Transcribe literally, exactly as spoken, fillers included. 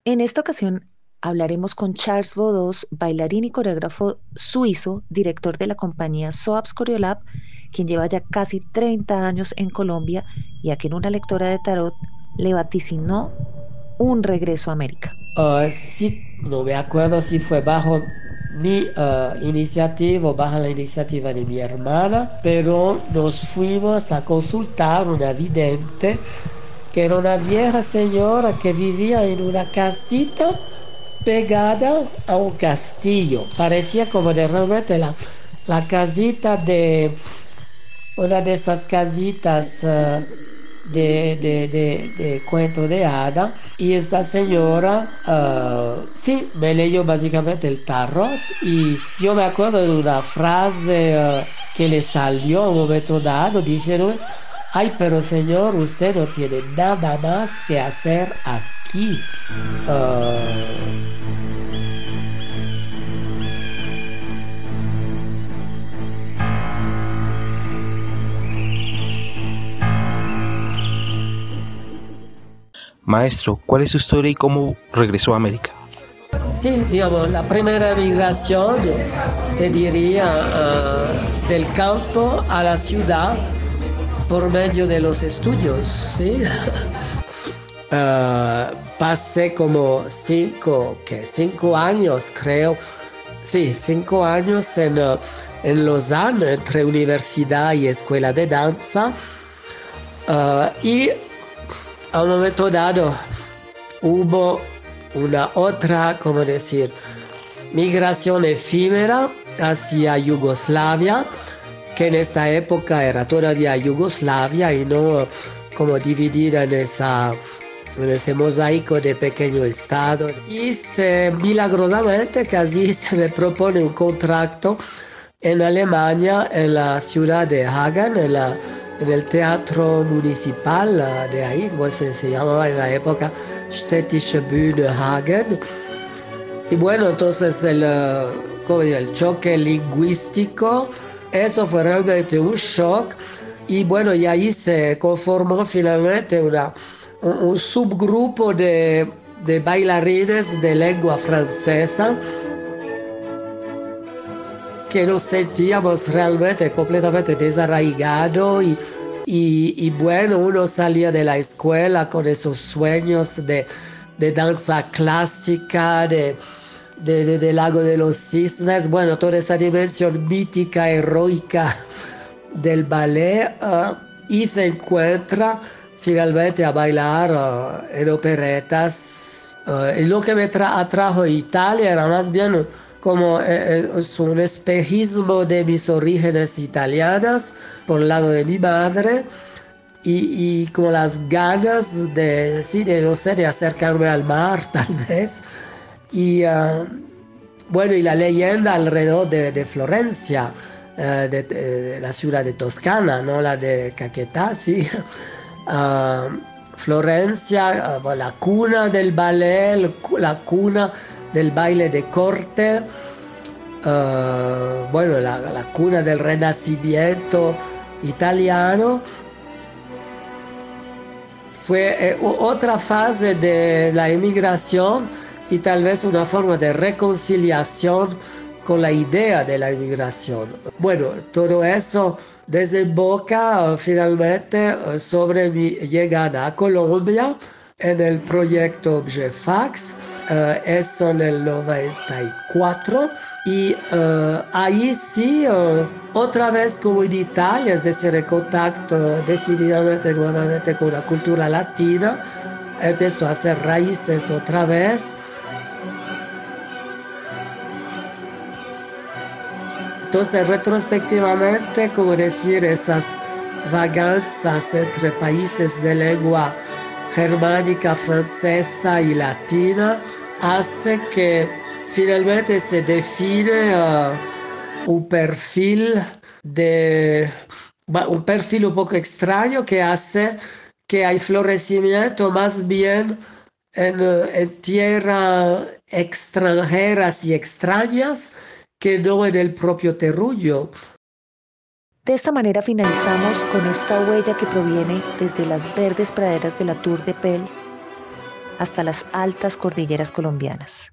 En esta ocasión hablaremos con Charles Baudot, bailarín y coreógrafo suizo, director de la compañía Soaps Choreolab, quien lleva ya casi treinta años en Colombia y a quien una lectora de tarot le vaticinó un regreso a América. Uh, sí, no me acuerdo si fue bajo mi uh, iniciativa o bajo la iniciativa de mi hermana, pero nos fuimos a consultar una vidente que era una vieja señora que vivía en una casita pegada a un castillo. Parecía como de realmente la, la casita de una de esas casitas uh, de, de, de, de cuento de hada. Y esta señora, uh, sí, me leyó básicamente el tarot y yo me acuerdo de una frase uh, que le salió a un momento dado diciendo, ay, pero señor, usted no tiene nada más que hacer aquí. Uh, Maestro, ¿cuál es su historia y cómo regresó a América? Sí, digamos, la primera migración, yo te diría, uh, del campo a la ciudad por medio de los estudios, ¿sí? Uh, pasé como cinco, ¿qué? Cinco años, creo. Sí, cinco años en, uh, en Lausanne, entre universidad y escuela de danza. Uh, y a un momento dado hubo una otra, ¿cómo decir?, migración efímera hacia Yugoslavia, que en esta época era todavía Yugoslavia y no como dividida en, esa, en ese mosaico de pequeño estado. Y se, milagrosamente casi se me propone un contrato en Alemania, en la ciudad de Hagen, en la en el teatro municipal de ahí, como se, se llamaba en la época, Städtische Bühne Hagen. Y bueno, entonces el, ¿cómo digo?, el choque lingüístico, eso fue realmente un shock. Y bueno, y ahí se conformó finalmente una, un, un subgrupo de, de bailarines de lengua francesa que nos sentíamos realmente completamente desarraigados y, y, y bueno, uno salía de la escuela con esos sueños de, de danza clásica, de, de, de, del Lago de los Cisnes, bueno, toda esa dimensión mítica, heroica del ballet uh, y se encuentra finalmente a bailar uh, en operetas. Uh, y lo que me tra- atrajo a Italia era más bien como eh, es un espejismo de mis orígenes italianas por el lado de mi madre y, y como las ganas de, sí, de, no sé, de acercarme al mar tal vez y uh, bueno, y la leyenda alrededor de, de Florencia, uh, de, de la ciudad de Toscana, no la de Caquetá, sí. Uh, Florencia, uh, la cuna del ballet, la cuna del baile de corte, uh, bueno, la, la, cuna del renacimiento italiano. Fue eh, otra fase de la emigración y tal vez una forma de reconciliación con la idea de la inmigración. Bueno, todo eso desemboca uh, finalmente uh, sobre mi llegada a Colombia en el proyecto Objet Fax, uh, eso en el noventa y cuatro, y uh, ahí sí, uh, otra vez como en Italia, es decir, en contacto decididamente nuevamente con la cultura latina, empezó a hacer raíces otra vez. Entonces, retrospectivamente, como decir, esas vagancias entre países de lengua germánica, francesa y latina hace que finalmente se define uh, un perfil de un perfil un poco extraño que hace que hay florecimiento más bien en, en tierras extranjeras y extrañas que no en el propio terruño. De esta manera finalizamos con esta huella que proviene desde las verdes praderas de la Tour de Pels hasta las altas cordilleras colombianas.